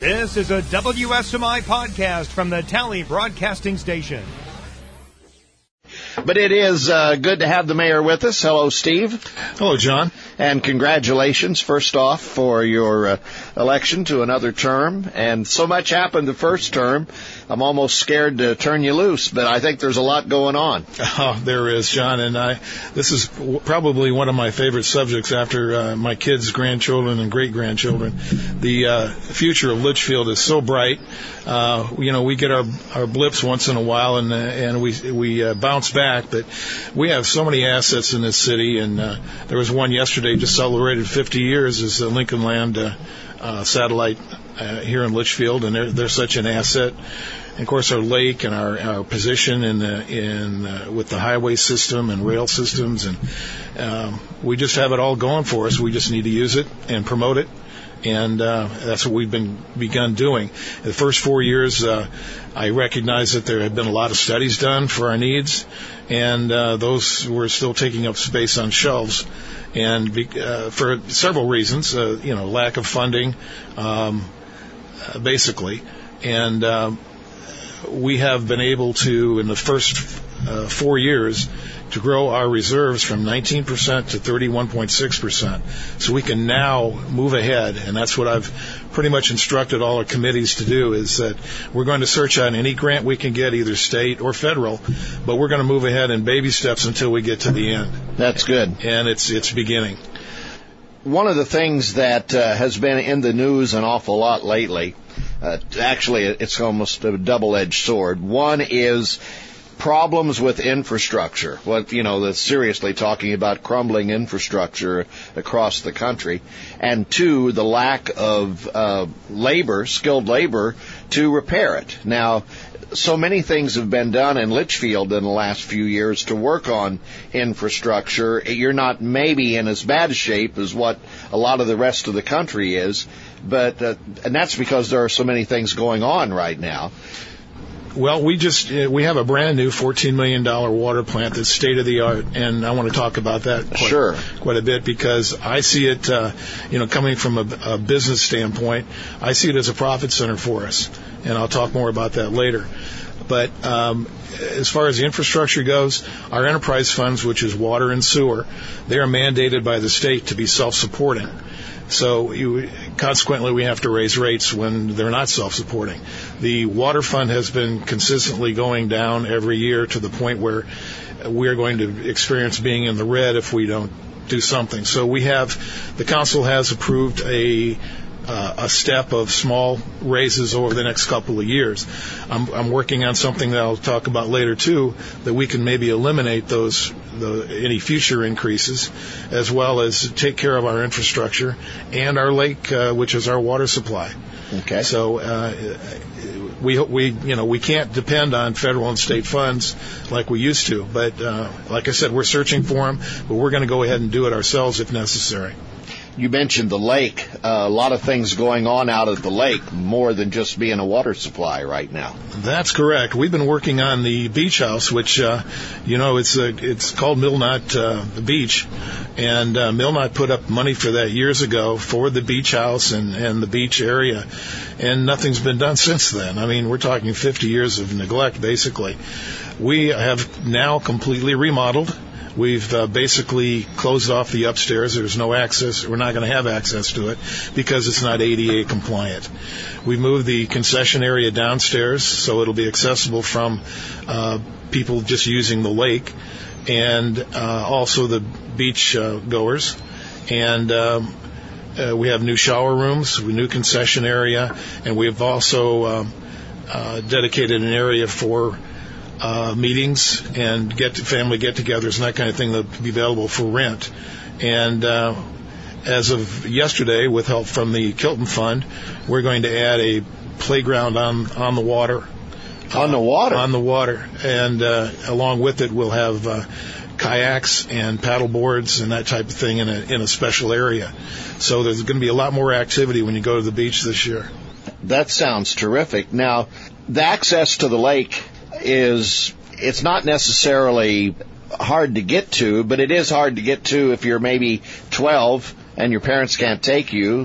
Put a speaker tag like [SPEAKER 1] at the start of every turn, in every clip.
[SPEAKER 1] This is a WSMI podcast from the Tally Broadcasting Station.
[SPEAKER 2] But it is good to have the mayor with us. Hello, Steve.
[SPEAKER 3] Hello, John.
[SPEAKER 2] And congratulations, first off, for your election to another term. And so much happened the first term, I'm almost scared to turn you loose, but I think there's a lot going on.
[SPEAKER 3] Oh, there is, John. And this is probably one of my favorite subjects after my kids, grandchildren, and great-grandchildren. The future of Litchfield is so bright. We get our blips once in a while, and we bounce back, but we have so many assets in this city, and there was one yesterday just celebrated 50 years as the Lincoln Land satellite here in Litchfield, and they're such an asset. And of course, our lake and our position with the highway system and rail systems, and we just have it all going for us. We just need to use it and promote it. And that's what we've begun doing. In the first 4 years, I recognize that there have been a lot of studies done for our needs, and those were still taking up space on shelves, and for several reasons, lack of funding, basically. And we have been able to, in the first 4 years, to grow our reserves from 19% to 31.6%. So we can now move ahead, and that's what I've pretty much instructed all our committees to do, is that we're going to search out any grant we can get, either state or federal, but we're going to move ahead in baby steps until we get to the end.
[SPEAKER 2] That's good.
[SPEAKER 3] And it's beginning.
[SPEAKER 2] One of the things that has been in the news an awful lot lately, actually it's almost a double-edged sword. One is problems with infrastructure. That's seriously talking about crumbling infrastructure across the country. And two, the lack of skilled labor to repair it. Now, so many things have been done in Litchfield in the last few years to work on infrastructure. You're not maybe in as bad a shape as what a lot of the rest of the country is, but and that's because there are so many things going on right now.
[SPEAKER 3] Well, we have a brand new $14 million water plant that's state of the art, and I want to talk about that quite a bit, because I see it, coming from a business standpoint, I see it as a profit center for us, and I'll talk more about that later. But as far as the infrastructure goes, our enterprise funds, which is water and sewer, they are mandated by the state to be self-supporting. So consequently, we have to raise rates when they're not self-supporting. The water fund has been consistently going down every year to the point where we're going to experience being in the red if we don't do something. So the council has approved a step of small raises over the next couple of years. I'm working on something that I'll talk about later too, that we can maybe eliminate any future increases, as well as take care of our infrastructure and our lake, which is our water supply.
[SPEAKER 2] Okay.
[SPEAKER 3] So we can't depend on federal and state funds like we used to. But like I said, we're searching for them, but we're going to go ahead and do it ourselves if necessary.
[SPEAKER 2] You mentioned the lake. A lot of things going on out of the lake, more than just being a water supply right now.
[SPEAKER 3] That's correct. We've been working on the beach house, which, it's called Milnot Beach. And Milnot put up money for that years ago for the beach house and the beach area. And nothing's been done since then. I mean, we're talking 50 years of neglect, basically. We have now completely remodeled. We've basically closed off the upstairs. There's no access. We're not going to have access to it because it's not ADA compliant. We moved the concession area downstairs so it'll be accessible from people just using the lake, and also the beach goers. And we have new shower rooms, a new concession area, and we've also dedicated an area for meetings and family get-togethers and that kind of thing that will be available for rent. And as of yesterday, with help from the Kilton Fund, we're going to add a playground on the water.
[SPEAKER 2] On the water?
[SPEAKER 3] On the water. And along with it, we'll have kayaks and paddle boards and that type of thing in a special area. So there's going to be a lot more activity when you go to the beach this year.
[SPEAKER 2] That sounds terrific. Now, the access to the lake it's not necessarily hard to get to, but it is hard to get to if you're maybe 12 and your parents can't take you,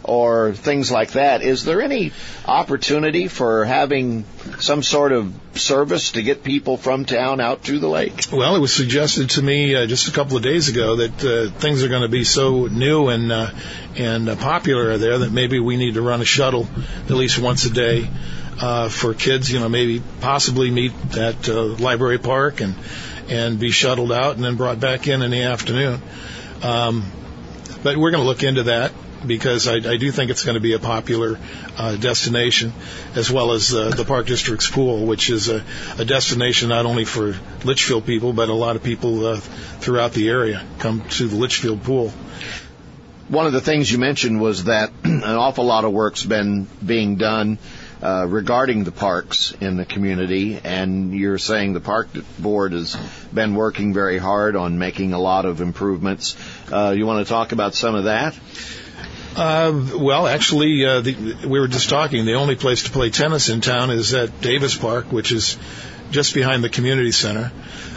[SPEAKER 2] or things like that. Is there any opportunity for having some sort of service to get people from town out to the lake?
[SPEAKER 3] Well, it was suggested to me just a couple of days ago that things are going to be so new and popular there that maybe we need to run a shuttle at least once a day for kids, maybe possibly meet at Library Park and be shuttled out and then brought back in the afternoon. But we're going to look into that, because I do think it's going to be a popular destination, as well as the Park District's pool, which is a destination not only for Litchfield people, but a lot of people throughout the area come to the Litchfield pool.
[SPEAKER 2] One of the things you mentioned was that an awful lot of work's been being done regarding the parks in the community, and you're saying the Park Board has been working very hard on making a lot of improvements. You want to talk about some of that?
[SPEAKER 3] Well, actually, we were just talking. The only place to play tennis in town is at Davis Park, which is just behind the community center.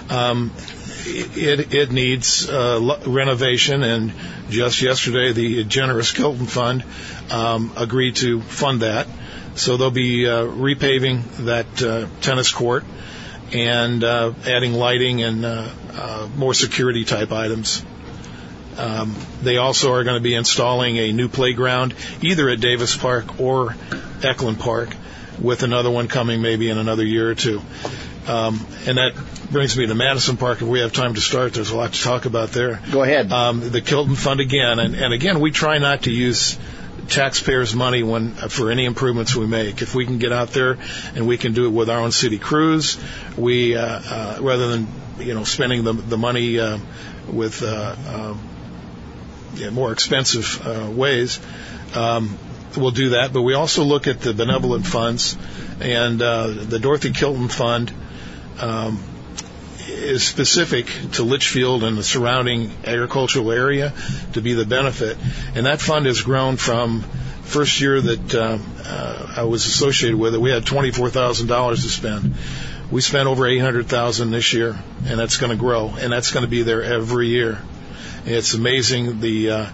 [SPEAKER 3] It needs renovation, and just yesterday the generous Kilton Fund agreed to fund that. So they'll be repaving that tennis court and adding lighting and more security type items. They also are going to be installing a new playground either at Davis Park or Eklund Park, with another one coming maybe in another year or two. And that brings me to Madison Park. If we have time to start, there's a lot to talk about there.
[SPEAKER 2] Go ahead.
[SPEAKER 3] The Kilton Fund again. And again, we try not to use taxpayers' money for any improvements we make. If we can get out there and we can do it with our own city crews, we rather than spending the money with more expensive ways, we'll do that. But we also look at the benevolent funds, and the Dorothy Kilton Fund is specific to Litchfield and the surrounding agricultural area to be the benefit. And that fund has grown from first year that I was associated with it, we had $24,000 to spend. We spent over $800,000 this year, and that's going to grow, and that's going to be there every year. It's amazing the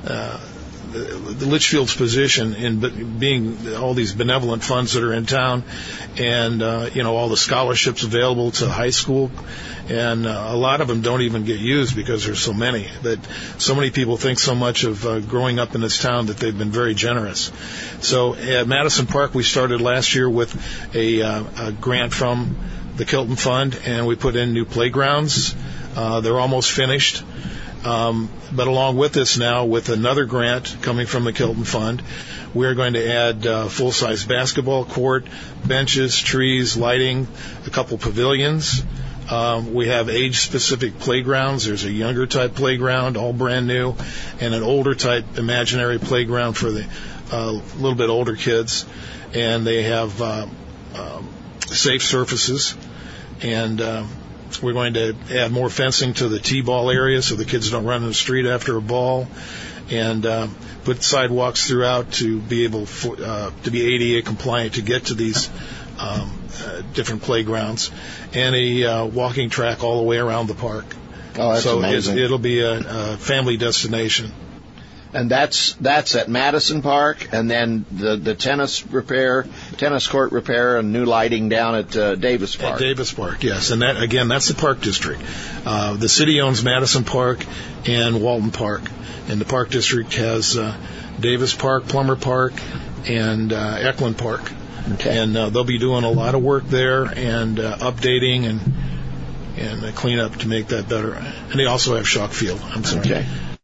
[SPEAKER 3] Litchfield's position in being all these benevolent funds that are in town, and all the scholarships available to high school, and a lot of them don't even get used because there's so many. That so many people think so much of growing up in this town that they've been very generous. So at Madison Park, we started last year with a grant from the Kilton Fund, and we put in new playgrounds. They're almost finished. But along with this now, with another grant coming from the Kilton Fund, we're going to add full-size basketball court, benches, trees, lighting, a couple pavilions. We have age-specific playgrounds. There's a younger type playground, all brand new, and an older type imaginary playground for the little bit older kids. And they have safe surfaces, and we're going to add more fencing to the T-ball area so the kids don't run in the street after a ball, and put sidewalks throughout to be able to be ADA compliant to get to these different playgrounds, and a walking track all the way around the park.
[SPEAKER 2] Oh, that's
[SPEAKER 3] so
[SPEAKER 2] amazing.
[SPEAKER 3] It'll be a family destination.
[SPEAKER 2] And that's at Madison Park, and then the tennis court repair, and new lighting down at Davis Park.
[SPEAKER 3] At Davis Park, yes. And that's the Park District. The city owns Madison Park and Walton Park, and the Park District has Davis Park, Plummer Park, and Eklund Park. Okay. And they'll be doing a lot of work there, and updating and cleanup to make that better. And they also have Shock Field. I'm sorry.
[SPEAKER 2] Okay.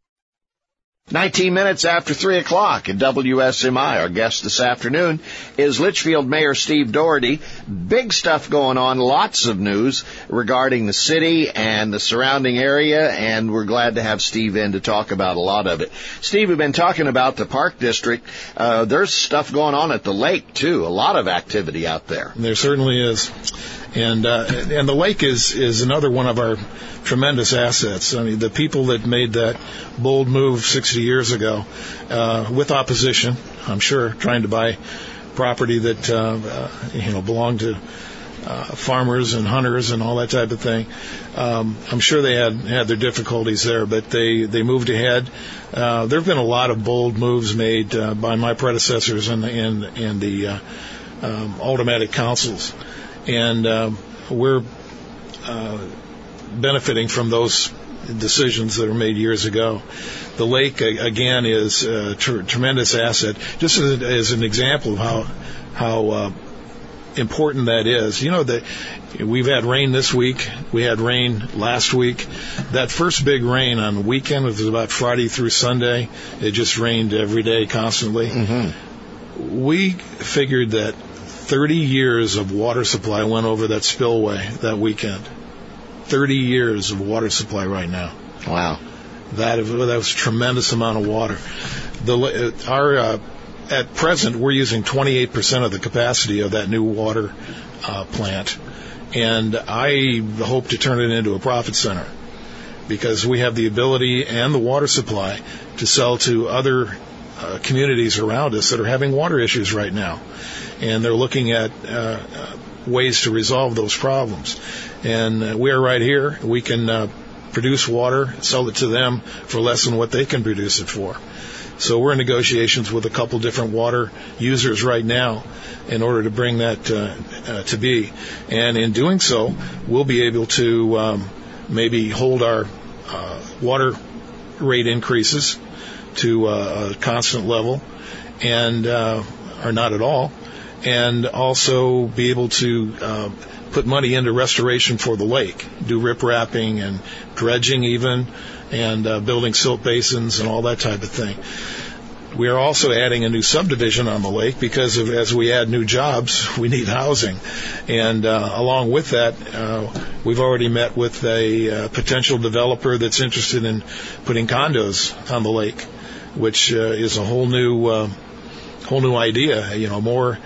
[SPEAKER 2] 19 minutes after 3 o'clock at WSMI. Our guest this afternoon is Litchfield Mayor Steve Doherty. Big stuff going on, lots of news regarding the city and the surrounding area, and we're glad to have Steve in to talk about a lot of it. Steve, we've been talking about the Park District. There's stuff going on at the lake, too. A lot of activity out there.
[SPEAKER 3] There certainly is. And the lake is another one of our tremendous assets. I mean, the people that made that bold move 60 years ago, with opposition, I'm sure, trying to buy property that belonged to farmers and hunters and all that type of thing. I'm sure they had their difficulties there, but they moved ahead. There have been a lot of bold moves made by my predecessors and the aldermanic councils, and we're benefiting from those decisions that were made years ago. The lake, again, is a tremendous asset. Just as an example of how important that is. You know that we've had rain this week. We had rain last week. That first big rain on the weekend was about Friday through Sunday. It just rained every day, constantly. Mm-hmm. We figured that 30 years of water supply went over that spillway that weekend. 30 years of water supply right now.
[SPEAKER 2] Wow.
[SPEAKER 3] That was a tremendous amount of water. At present, we're using 28% of the capacity of that new water plant, and I hope to turn it into a profit center because we have the ability and the water supply to sell to other communities around us that are having water issues right now, and they're looking at ways to resolve those problems. And we are right here. We can produce water, sell it to them for less than what they can produce it for. So we're in negotiations with a couple different water users right now in order to bring that to be. And in doing so, we'll be able to maybe hold our water rate increases to a constant level, and or not at all, and also be able to put money into restoration for the lake, do riprapping and dredging even, and building silt basins and all that type of thing. We are also adding a new subdivision on the lake because as we add new jobs, we need housing. And along with that, we've already met with a potential developer that's interested in putting condos on the lake, which is a whole new idea. You know, more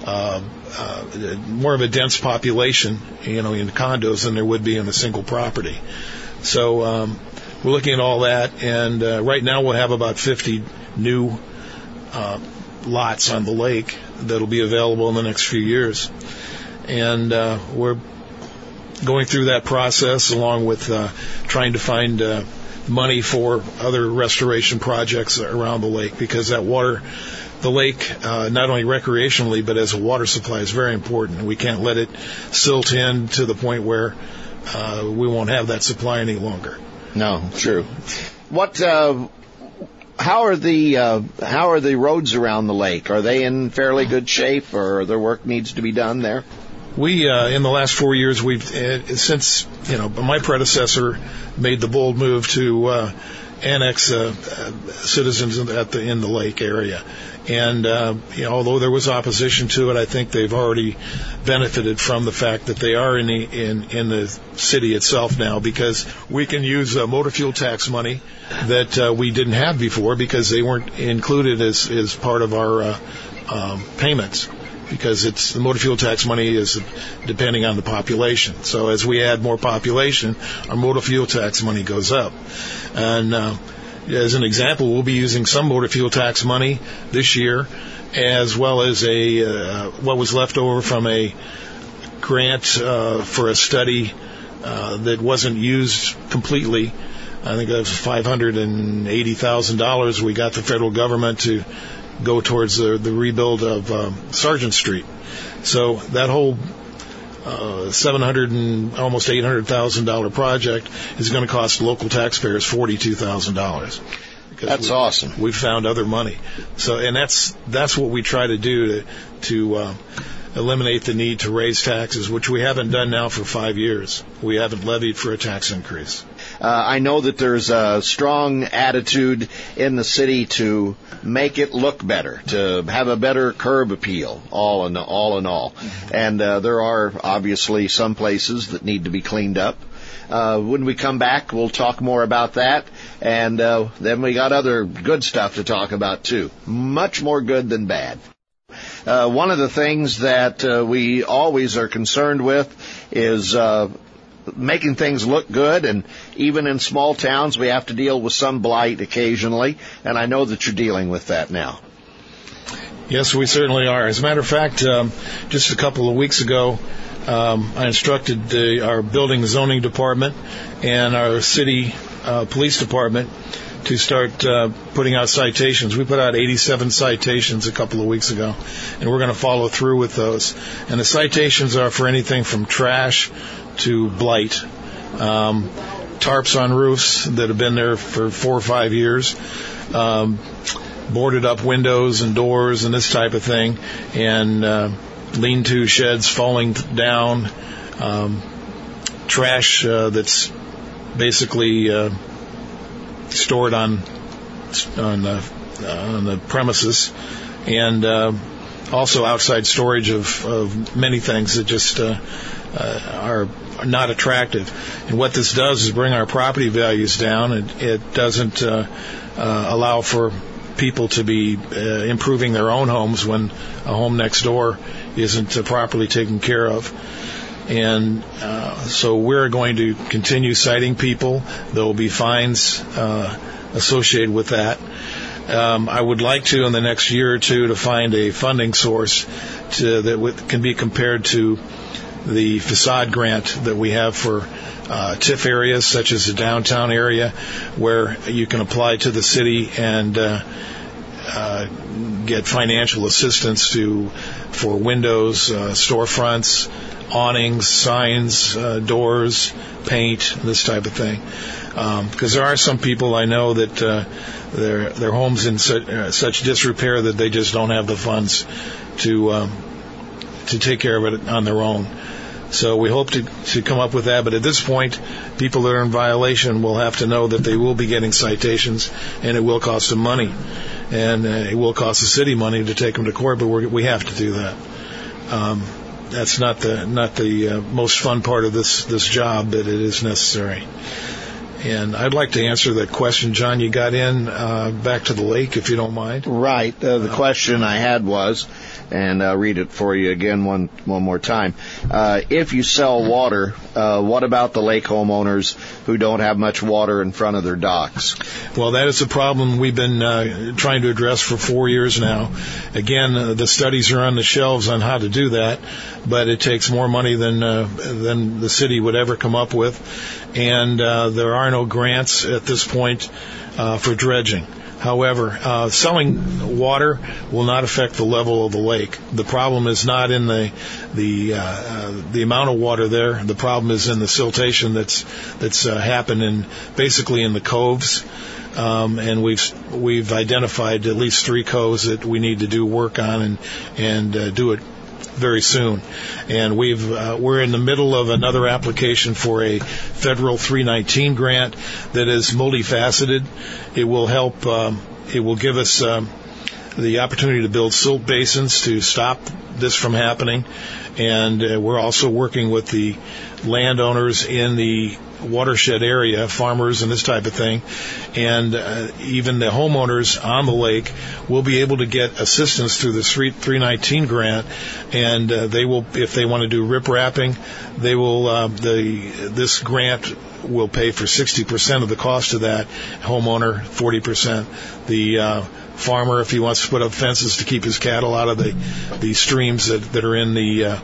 [SPEAKER 3] of a dense population, in condos than there would be in a single property. So we're looking at all that, and right now we'll have about 50 new lots on the lake that'll be available in the next few years. And we're going through that process along with trying to find money for other restoration projects around the lake, because the lake, not only recreationally, but as a water supply, is very important. We can't let it silt in to the point where we won't have that supply any longer.
[SPEAKER 2] No, true. How are the roads around the lake? Are they in fairly good shape, or are there work needs to be done there?
[SPEAKER 3] We, in the last 4 years, since my predecessor made the bold move to annex citizens in the lake area. And although there was opposition to it, I think they've already benefited from the fact that they are in the city itself now, because we can use motor fuel tax money that we didn't have before because they weren't included as part of our payments. Because the motor fuel tax money is depending on the population. So as we add more population, our motor fuel tax money goes up. And as an example, we'll be using some motor fuel tax money this year, as well as what was left over from a grant for a study that wasn't used completely. I think that was $580,000 we got the federal government to go towards the rebuild of Sargent Street. So that whole $700,000 and almost $800,000 project is going to cost local taxpayers $42,000.
[SPEAKER 2] That's awesome.
[SPEAKER 3] We've found other money. So, and that's what we try to do to eliminate the need to raise taxes, which we haven't done now for 5 years. We haven't levied for a tax increase.
[SPEAKER 2] I know that there's a strong attitude in the city to make it look better, to have a better curb appeal, all in all. And there are obviously some places that need to be cleaned up. When we come back, we'll talk more about that. And then we got other good stuff to talk about, too. Much more good than bad. One of the things that we always are concerned with is making things look good, and even in small towns we have to deal with some blight occasionally, and I know that you're dealing with that now.
[SPEAKER 3] Yes, we certainly are. As a matter of fact, just a couple of weeks ago, I instructed our building zoning department and our city police department to start putting out citations. We put out 87 citations a couple of weeks ago, and we're going to follow through with those. And the citations are for anything from trash to blight, tarps on roofs that have been there for 4 or 5 years, boarded up windows and doors and this type of thing, and lean-to sheds falling down, trash that's basically stored on the premises, and also outside storage of many things that just are not attractive. And what this does is bring our property values down. It doesn't allow for people to be improving their own homes when a home next door isn't properly taken care of. And so we're going to continue citing people. There will be fines associated with that. I would like to, in the next year or two, to find a funding source that can be compared to the facade grant that we have for TIF areas, such as the downtown area, where you can apply to the city and get financial assistance for windows, storefronts, awnings, signs, doors, paint, this type of thing. Because there are some people I know that their home's in such disrepair that they just don't have the funds to take care of it on their own. So we hope to come up with that. But at this point, people that are in violation will have to know that they will be getting citations, and it will cost them money. And it will cost the city money to take them to court, but we have to do that. That's not the most fun part of this job, but it is necessary. And I'd like to answer that question, John, you got in back to the lake, if you don't mind.
[SPEAKER 2] Right. The question I had was, and I'll read it for you again one more time. If you sell water, what about the lake homeowners who don't have much water in front of their docks?
[SPEAKER 3] Well, that is a problem we've been trying to address for 4 years now. Again, the studies are on the shelves on how to do that, but it takes more money than the city would ever come up with, and there are no grants at this point for dredging. However, selling water will not affect the level of the lake. The problem is not in the amount of water there. The problem is in the siltation that's happened basically in the coves. And we've identified at least 3 coves that we need to do work on and do it very soon. And we're in the middle of another application for a federal 319 grant that is multifaceted. It will help. It will give us the opportunity to build silt basins to stop this from happening. And we're also working with the landowners in the watershed area, farmers and this type of thing, and even the homeowners on the lake will be able to get assistance through the 319 grant, and they will, if they want to do rip wrapping, they will. This grant will pay for 60% of the cost of that. Homeowner 40%. The farmer, if he wants to put up fences to keep his cattle out of the streams that are in the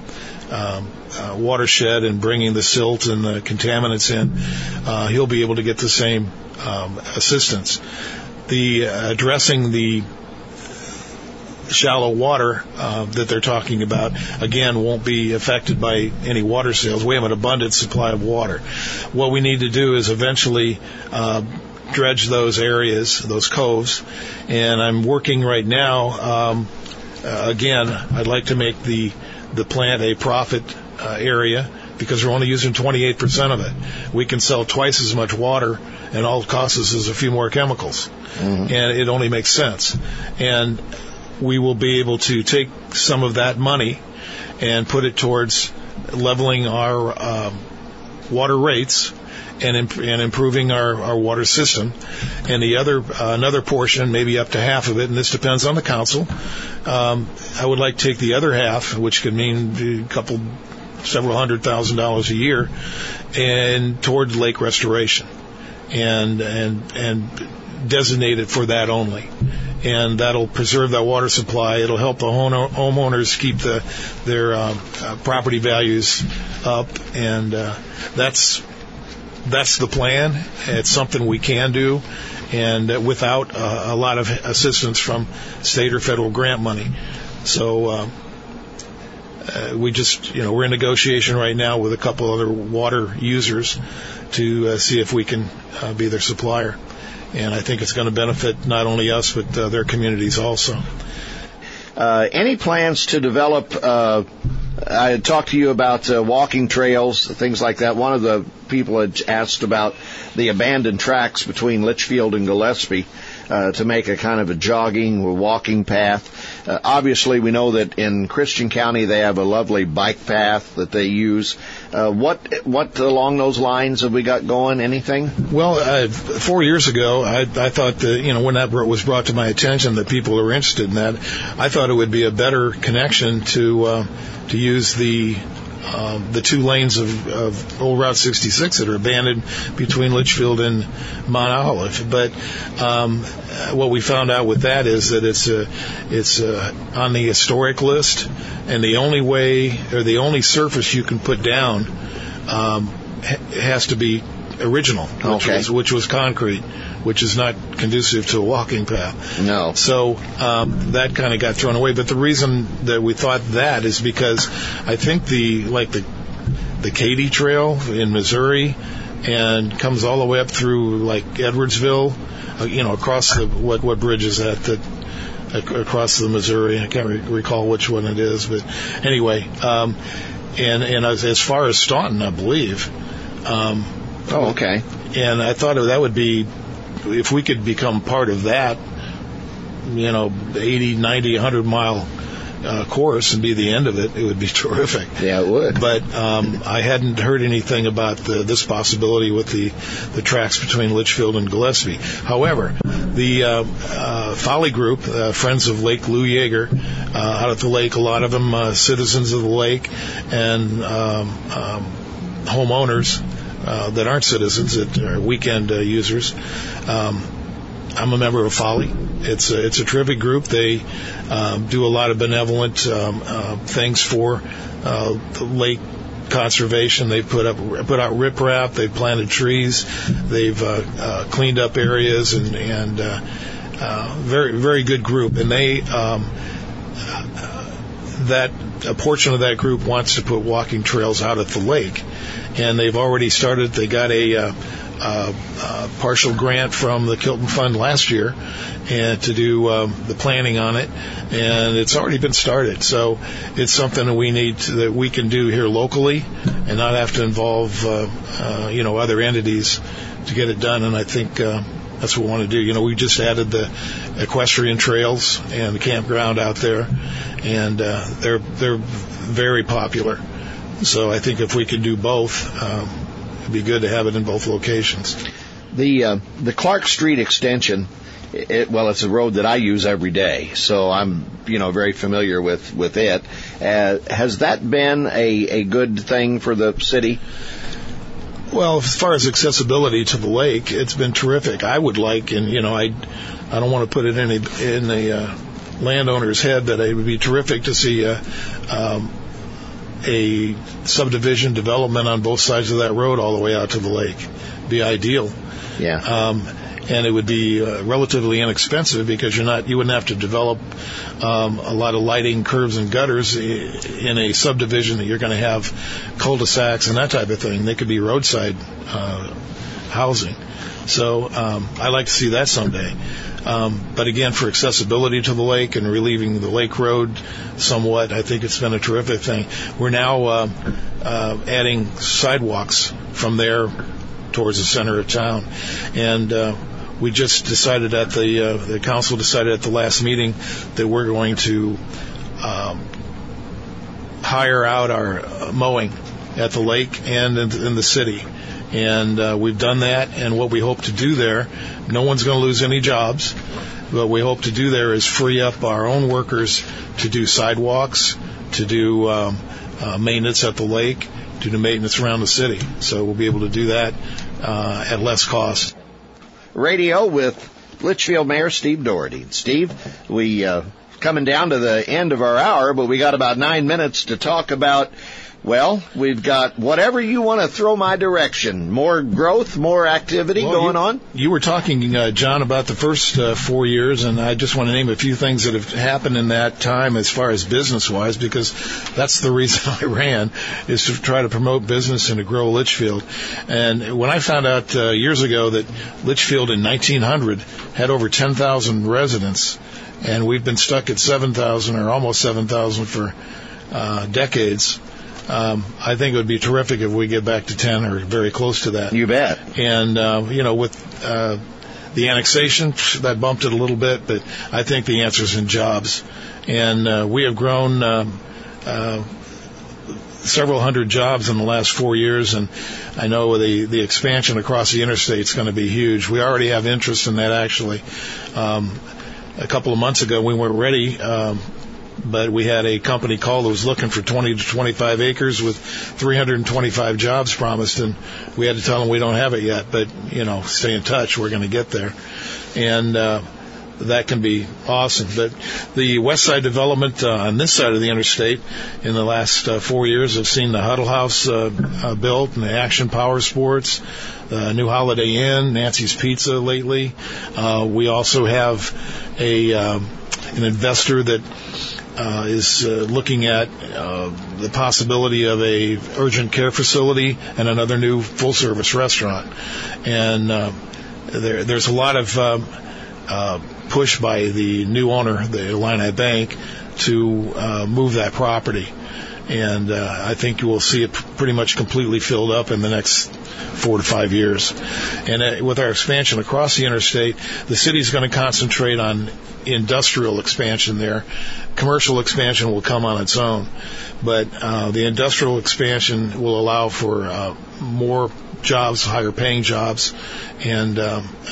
[SPEAKER 3] watershed and bringing the silt and the contaminants in, he'll be able to get the same assistance. The addressing the shallow water that they're talking about, again, won't be affected by any water sales. We have an abundant supply of water. What we need to do is eventually dredge those areas, those coves, and I'm working right now. Again, I'd like to make the plant a profit area because we're only using 28% of it. We can sell twice as much water, and all it costs us is a few more chemicals. Mm-hmm. And it only makes sense. And we will be able to take some of that money and put it towards leveling our water rates and improving our water system. And the another portion, maybe up to half of it, and this depends on the council, I would like to take the other half, which could mean several $100,000 a year, and toward lake restoration. and designate it for that only. And that'll preserve that water supply. It'll help the homeowners keep their property values up, and that's the plan. It's something we can do, and without a lot of assistance from state or federal grant money. So we just, we're in negotiation right now with a couple other water users to see if we can be their supplier. And I think it's going to benefit not only us, but their communities also.
[SPEAKER 2] Any plans to develop, I had talked to you about walking trails, things like that. One of the people had asked about the abandoned tracks between Litchfield and Gillespie to make a kind of a jogging or walking path. Obviously, we know that in Christian County they have a lovely bike path that they use. What along those lines have we got going? Anything?
[SPEAKER 3] Well, 4 years ago, I thought that, when that was brought to my attention that people are interested in that, I thought it would be a better connection to use the 2 lanes of Old Route 66 that are abandoned between Litchfield and Mount Olive. But what we found out with that is that it's on the historic list, and the only way or the only surface you can put down has to be original, which was concrete, which is not conducive to a walking path.
[SPEAKER 2] No.
[SPEAKER 3] So that kind of got thrown away. But the reason that we thought that is because I think the Katy Trail in Missouri and comes all the way up through like Edwardsville, across the what bridge is that across the Missouri. I can't recall which one it is, but anyway, and as far as Staunton, I believe.
[SPEAKER 2] Okay.
[SPEAKER 3] And I thought that would be, if we could become part of that, 80, 90, 100 mile course and be the end of it, it would be terrific.
[SPEAKER 2] Yeah, it would.
[SPEAKER 3] But I hadn't heard anything about this possibility with the tracks between Litchfield and Gillespie. However, the Folly Group, Friends of Lake Lou Yeager, out at the lake, a lot of them citizens of the lake and homeowners that aren't citizens, that are weekend users. I'm a member of Folly. It's a terrific group. They do a lot of benevolent things for the lake conservation. They put out riprap. They've planted trees. They've cleaned up areas and very, very good group. And they a portion of that group wants to put walking trails out at the lake, and they've already started. They got a partial grant from the Kilton Fund last year and to do the planning on it, and it's already been started. So it's something that we can do here locally and not have to involve other entities to get it done. And I think that's what we want to do. We just added the equestrian trails and the campground out there, and they're very popular. So I think if we can do both, it'd be good to have it in both locations.
[SPEAKER 2] The Clark Street extension, it's a road that I use every day, so I'm very familiar with it. Has that been a good thing for the city?
[SPEAKER 3] Well, as far as accessibility to the lake, it's been terrific. I would like, and I don't want to put it in the landowner's head, that it would be terrific to see a subdivision development on both sides of that road all the way out to the lake. Be ideal.
[SPEAKER 2] Yeah.
[SPEAKER 3] And it would be relatively inexpensive because you wouldn't have to develop a lot of lighting, curbs, and gutters in a subdivision that you're going to have cul-de-sacs and that type of thing. They could be roadside housing. So I like to see that someday. But again, for accessibility to the lake and relieving the lake road somewhat, I think it's been a terrific thing. We're now adding sidewalks from there towards the center of town, and we just decided the council decided at the last meeting that we're going to hire out our mowing at the lake and in the city. And we've done that, and what we hope to do there, no one's going to lose any jobs, but what we hope to do there is free up our own workers to do sidewalks, to do maintenance at the lake, to do maintenance around the city. So we'll be able to do that at less cost.
[SPEAKER 2] Radio with Litchfield Mayor Steve Doherty. Steve, we coming down to the end of our hour, but we got about 9 minutes to talk about. Well, we've got whatever you want to throw my direction. More growth, more activity going on?
[SPEAKER 3] You were talking, John, about the first 4 years, and I just want to name a few things that have happened in that time as far as business-wise, because that's the reason I ran, is to try to promote business and to grow Litchfield. And when I found out years ago that Litchfield in 1900 had over 10,000 residents, and we've been stuck at 7,000 or almost 7,000 for decades, I think it would be terrific if we get back to 10 or very close to that.
[SPEAKER 2] You bet.
[SPEAKER 3] And, with the annexation, that bumped it a little bit, but I think the answer is in jobs. And we have grown several hundred jobs in the last 4 years, and I know the expansion across the interstate is going to be huge. We already have interest in that, actually. A couple of months ago, we weren't ready, but we had a company call that was looking for 20 to 25 acres with 325 jobs promised, and we had to tell them we don't have it yet, but, stay in touch. We're going to get there. And that can be awesome. But the West Side development on this side of the interstate in the last 4 years, I've seen the Huddle House built and the Action Power Sports, the new Holiday Inn, Nancy's Pizza lately. We also have an investor that is looking at the possibility of a urgent care facility and another new full-service restaurant. And there's a lot of push by the new owner, the Illini Bank, to move that property. And I think you will see it pretty much completely filled up in the next 4 to 5 years. And with our expansion across the interstate, the city's going to concentrate on industrial expansion there. Commercial expansion will come on its own. But the industrial expansion will allow for more jobs, higher paying jobs, and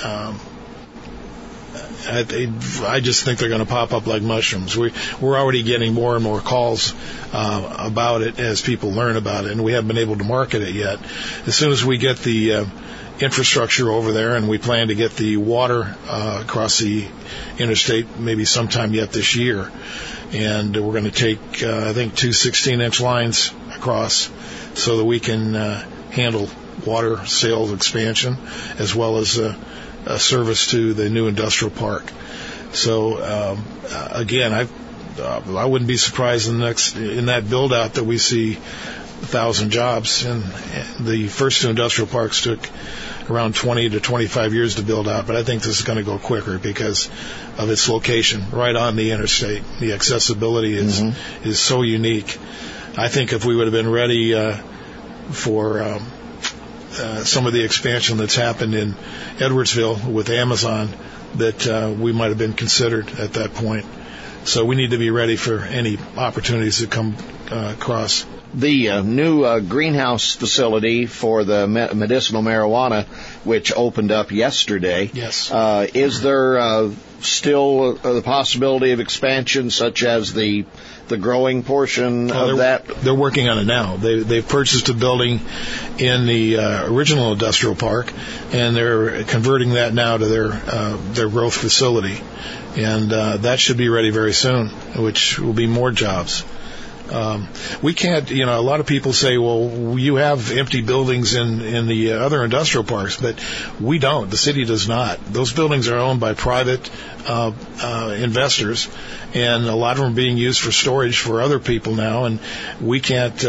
[SPEAKER 3] I just think they're going to pop up like mushrooms. We're already getting more and more calls about it as people learn about it, and we haven't been able to market it yet. As soon as we get the infrastructure over there, and we plan to get the water across the interstate maybe sometime yet this year, and we're going to take, I think, 2 16-inch lines across so that we can handle water sales expansion as well as a service to the new industrial park. So again, I wouldn't be surprised in that build out that we see 1,000 jobs. And the first two industrial parks took around 20 to 25 years to build out, but I think this is going to go quicker because of its location right on the interstate. The accessibility is so unique. I think if we would have been ready for some of the expansion that's happened in Edwardsville with Amazon, that we might have been considered at that point. So we need to be ready for any opportunities that come across.
[SPEAKER 2] The new greenhouse facility for the medicinal marijuana, which opened up yesterday.
[SPEAKER 3] Yes.
[SPEAKER 2] Is there still the possibility of expansion, such as the growing portion of that?
[SPEAKER 3] They're working on it now. They've purchased a building in the original industrial park, and they're converting that now to their growth facility. And that should be ready very soon, which will be more jobs. We can't, a lot of people say, well, you have empty buildings in the other industrial parks, but we don't. The city does not. Those buildings are owned by private investors, and a lot of them are being used for storage for other people now, and we can't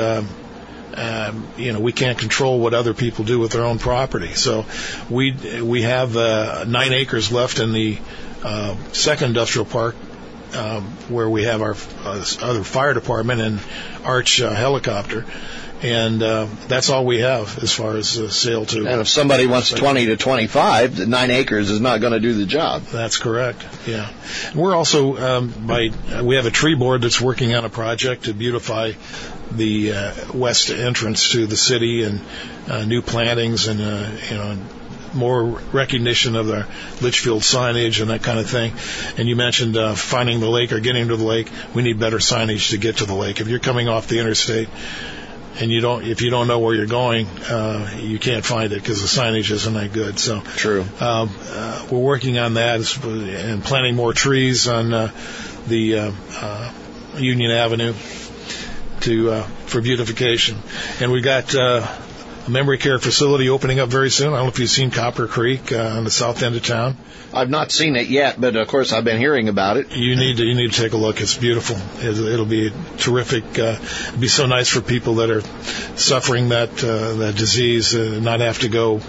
[SPEAKER 3] we can't control what other people do with their own property. So we have 9 acres left in the second industrial park, where we have our other fire department and Arch helicopter, and that's all we have as far as sale to.
[SPEAKER 2] And if somebody wants 20 to 25, 9 acres is not going to do the job.
[SPEAKER 3] That's correct. Yeah, we're also we have a tree board that's working on a project to beautify the west entrance to the city, and new plantings and more recognition of the Litchfield signage and that kind of thing. And you mentioned finding the lake or getting to the lake. We need better signage to get to the lake. If you're coming off the interstate and if you don't know where you're going, you can't find it because the signage isn't that good. So
[SPEAKER 2] true.
[SPEAKER 3] We're working on that and planting more trees on the Union Avenue for beautification. And we got a memory care facility opening up very soon. I don't know if you've seen Copper Creek on the south end of town.
[SPEAKER 2] I've not seen it yet, but of course I've been hearing about it.
[SPEAKER 3] You need to take a look. It's beautiful. It'll be terrific. It'll be so nice for people that are suffering that disease, not have to go,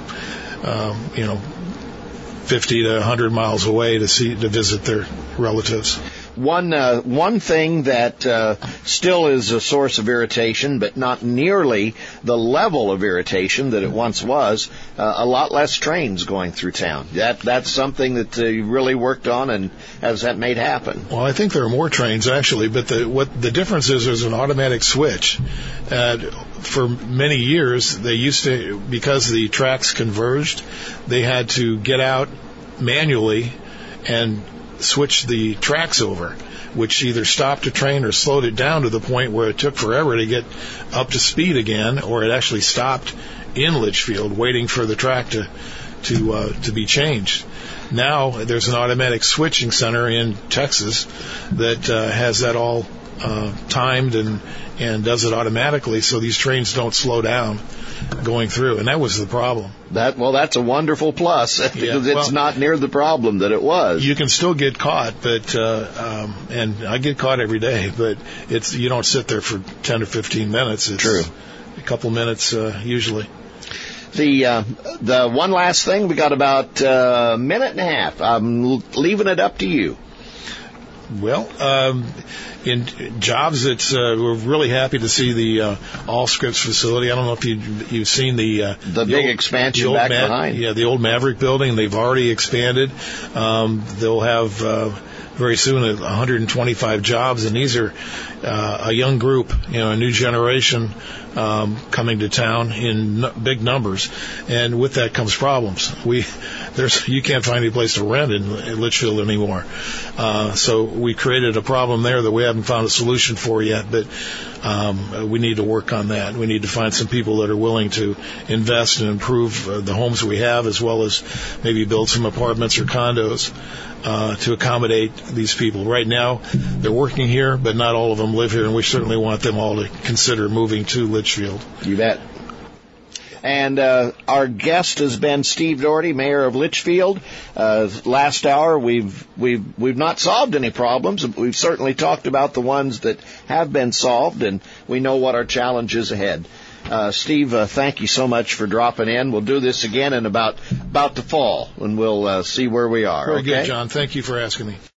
[SPEAKER 3] 50 to 100 miles away to visit their relatives.
[SPEAKER 2] One thing that still is a source of irritation, but not nearly the level of irritation that it once was, a lot less trains going through town. That's something that you really worked on and has that made happen.
[SPEAKER 3] Well, I think there are more trains, actually, but what the difference is there's an automatic switch. For many years, they used to, because the tracks converged, they had to get out manually and switch the tracks over, which either stopped a train or slowed it down to the point where it took forever to get up to speed again, or it actually stopped in Litchfield waiting for the track to be changed. Now there's an automatic switching center in Texas that has that all timed and does it automatically, so these trains don't slow down going through, and that was the problem.
[SPEAKER 2] That's a wonderful plus because it's not near the problem that it was.
[SPEAKER 3] You can still get caught, but and I get caught every day, but you don't sit there for 10 or 15 minutes. It's
[SPEAKER 2] true.
[SPEAKER 3] A couple minutes usually.
[SPEAKER 2] The one last thing, we got about a minute and a half. I'm leaving it up to you.
[SPEAKER 3] Well, in jobs, we're really happy to see the Allscripts facility. I don't know if you've seen the
[SPEAKER 2] big expansion back behind.
[SPEAKER 3] Yeah, the old Maverick building. They've already expanded. They'll have very soon 125 jobs, and these are a young group, a new generation coming to town in big numbers, and with that comes problems. You can't find any place to rent in Litchfield anymore. So we created a problem there that we haven't found a solution for yet, but we need to work on that. We need to find some people that are willing to invest and improve the homes we have, as well as maybe build some apartments or condos to accommodate these people. Right now, they're working here, but not all of them live here, and we certainly want them all to consider moving to Litchfield.
[SPEAKER 2] You bet. And our guest has been Steve Doherty, Mayor of Litchfield. Last hour, we've not solved any problems. We've certainly talked about the ones that have been solved, and we know what our challenge is ahead. Steve, thank you so much for dropping in. We'll do this again in about the fall, and we'll see where we are.
[SPEAKER 3] Very good, John. Thank you for asking me.